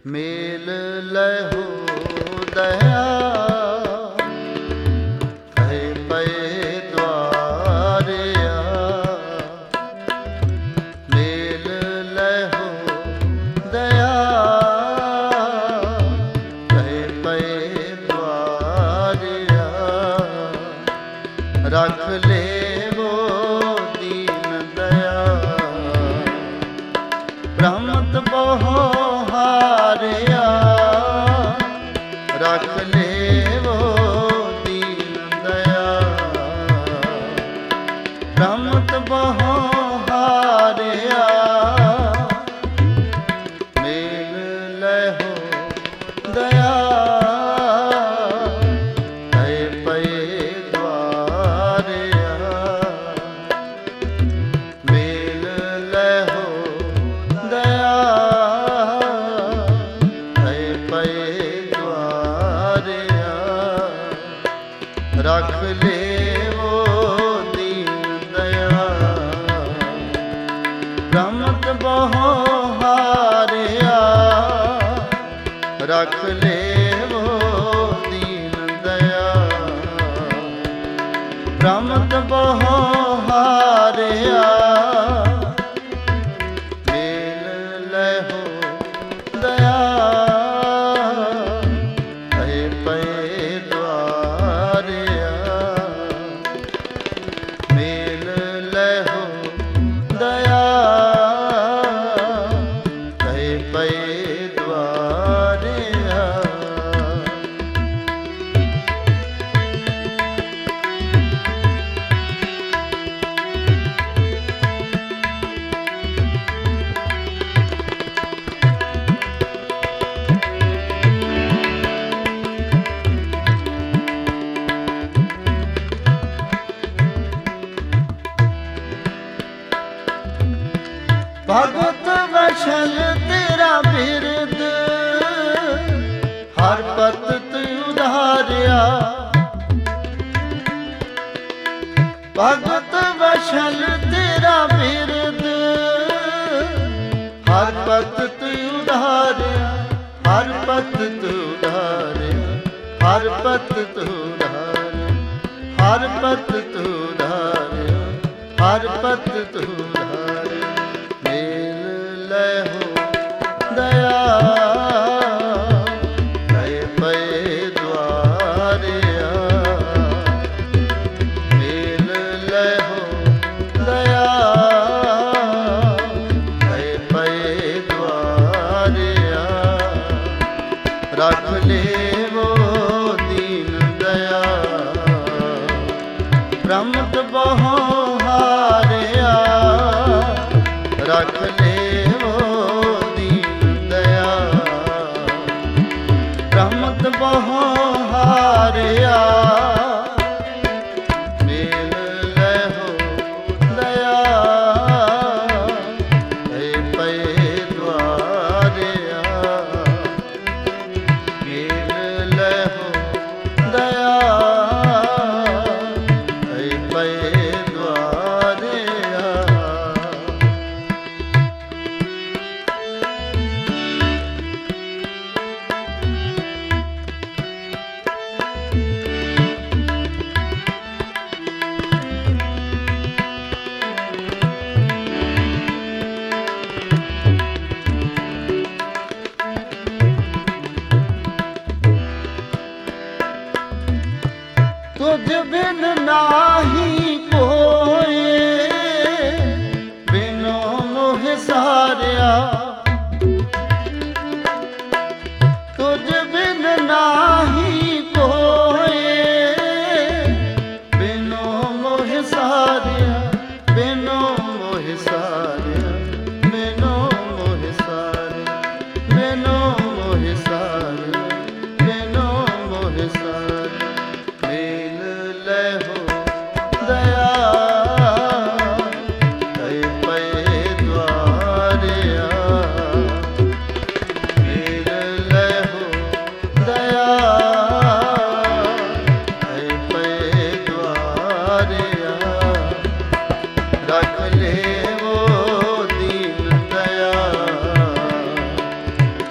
ਮੇਲ ਲਹੋ ਦਇਆ ਕਹੇ ਪਏ ਦਵਾਰਿਆ। ਮੇਲ ਲਹੋ ਦਇਆ ਕਹੇ ਪਏ ਦਵਾਰਿਆ। ਰੱਖ ਲੇਵੋ ਦੀਨ ਦਇਆ ਬ੍ਰਹਮਤ ਬਹੁ ਹਾਰਿਆ। ਰੱਖ ਲੇਵੋ ਦੀਨ ਦਇਆ ਬ੍ਰਹਮਤ ਬਹੁ ਹਾਰਿਆ। ਮੇਲ ਲਹੋ ਦਇਆ ਕਹੇ ਪਏ ਦਵਾਰਿਆ। ਮੇਲ ਲਹੋ ਦਇਆ ਕਹੇ ਪਏ ਦਵਾਰਿਆ। ਰੱਖ ਲੇਵੋ ਦੀਨ ਦਇਆ ਬ੍ਰਹਮਤ ਬਹੁ ਹਾਰਿਆ। ਰੱਖ ਲੇਵੋ ਦੀਨ ਦਇਆ ਬ੍ਰਹਮਤ ਬਹੁ ਹਾਰਿਆ। ਮੇਲ ਲਹੋ ਦਇਆ ਕਹੇ ਪਏ ਦਵਾਰਿਆ। ਮੇਲ ਲਹੋ ਦਇਆ ਕਹੇ ਪਏ ਦਵਾਰਿਆ। ਭਗਤ ਵਸ਼ਲ ਤੇਰਾ ਬਿਰਦ ਹਰ ਪਤ ਉਧਾਰਿਆ। ਭਗਤ ਵਸ਼ਲ ਤੇਰਾ ਬਿਰਦ ਹਰ ਪਤ ਉਧਾਰਿਆ। ਹਰ ਪਤ ਉਧਾਰਿਆ। ਹਰ ਪਤ ਉਧਾਰਿਆ। ਹਰ ਪਤ ਉਧਾਰਿਆ। ਹਰ ਪਤ ਉਧਾਰਿਆ। ਮੇਲ ਲਹੋ ਦਇਆ ਕਹੇ ਪਏ ਦਵਾਰਿਆ। ਮੇਲ ਲਹੋ ਦਇਆ ਕਹੇ ਪਏ ਦਵਾਰਿਆ। ਰੱਖ ਲੇਵੋ ਦੀਨ ਦਇਆ ਬ੍ਰਹਮਤ ਬਹੁ ਹਾਰਿਆ। ਰੱਖ ਲੇਵੋ ਦੀਨ ਦਇਆ ਬ੍ਰਹਮਤ ਬਹੁ ਹਾਰਿਆ। ਮੇਲ ਲਹੋ ਦਇਆ ਕਹੇ ਪਏ ਦਵਾਰਿਆ। ਮੇਲ ਲਹੋ ਦਇਆ ਕਹੇ ਪਏ ਦਵਾਰਿਆ। ਤੁਝ ਬਿਨ ਨਾਹੀ ਕੋਇ ਬਿਨੋ ਮੋਹ ਸਾਰਿਆ। ਤੁਝ ਬਿਨ ਨਾਹੀ ਕੋਇ ਬਿਨੋ ਮੋਹ ਸਾਰਿਆ। ਬਿਨੋ ਮੋਹ ਸਾਰਿਆ। ਬਿਨੋ ਮੋਹ ਸਾਰਿਆ। ਬਿਨੋ ਮੋਹ ਸਾਰਿਆ। ਬਿਨੋ ਮੋਹ ਸਾਰਿਆ। ਮੇਲ ਲਹੋ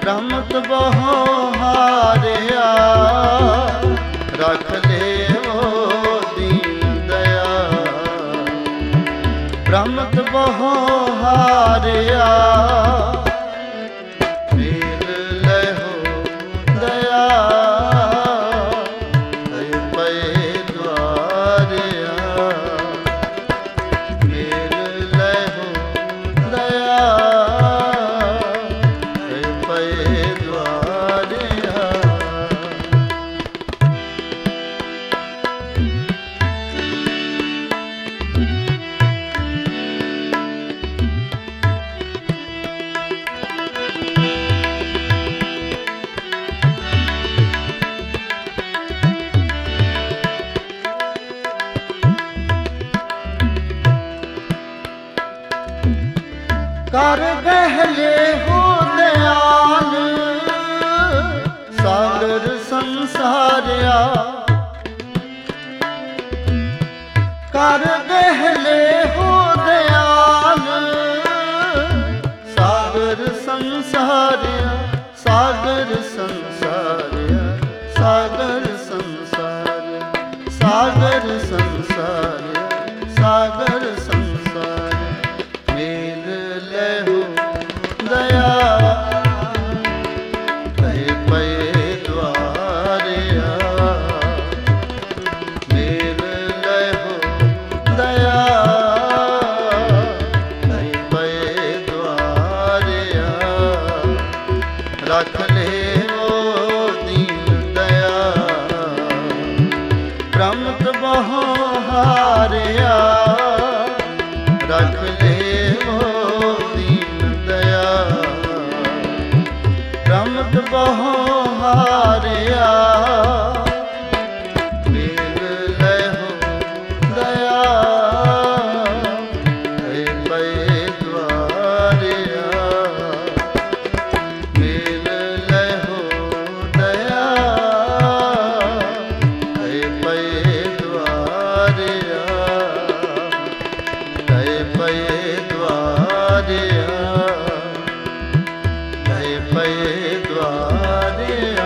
ਬ੍ਰਹਮਤ ਬਹੁ ਹਾਰਿਆ ਰਖ ਲਿਓ ਦੀਨ ਦਇਆ ਬ੍ਰਹਮਤ ਬਹੁ ਹਾਰਿਆ ਮੇਲ ਲਹੋ ਦਇਆ ਪਏ ਦੁਆਰਿਆ ਮੇਲ ਲਹੋ ਦਇਆ ਪਏ ਦੁਆਰਿਆ ਕਰ ਬਹਿਲੇ ਹੋ ਦਿਆਲ ਸਾਗਰ ਸੰਸਾਰਿਆ ਕਰ ਬਹਿਲੇ ਹੋ ਦਿਆਲ ਸਾਗਰ ਸੰਸਾਰਿਆ ਸਾਗਰ ਸੰਸਾਰਿਆ ਸਾਗਰ ਸੰਸਾਰਿਆ ਸਾਗਰ ਸੰਸਾਰਿਆ ਸਾਗਰ ਸੰਸਾਰਿਆ ਮੇਲ ਲਹੋ ਦਇਆ ਪਏ ਦੁਆਰਿਆ ਮੇਲ ਲਹੋ ਦਇਆ ਪਏ ਦੁਆਰਿਆ ਰਖ ਲਿਓ ਦੀਨ ਦਇਆ ਬ੍ਰਹਮਤ ਬਹੁ ਹਾਰਿਆ ਰਖ ਲਿਓ ਦੀਨ ਦਇਆ ਬ੍ਰਹਮਤ ਬਹੁ ਹਾਰਿਆ ਮੇਲ ਲਹੋ ਦਇਆ ਪਏ ਦੁਆਰਿਆ ਮੇਲ ਲਹੋ ਦਇਆ ਪਏ ਦੁਆਰਿਆ ਪਏ ਦੁਆਰਿਆ ਪਏ ਦੁਆਰਿਆ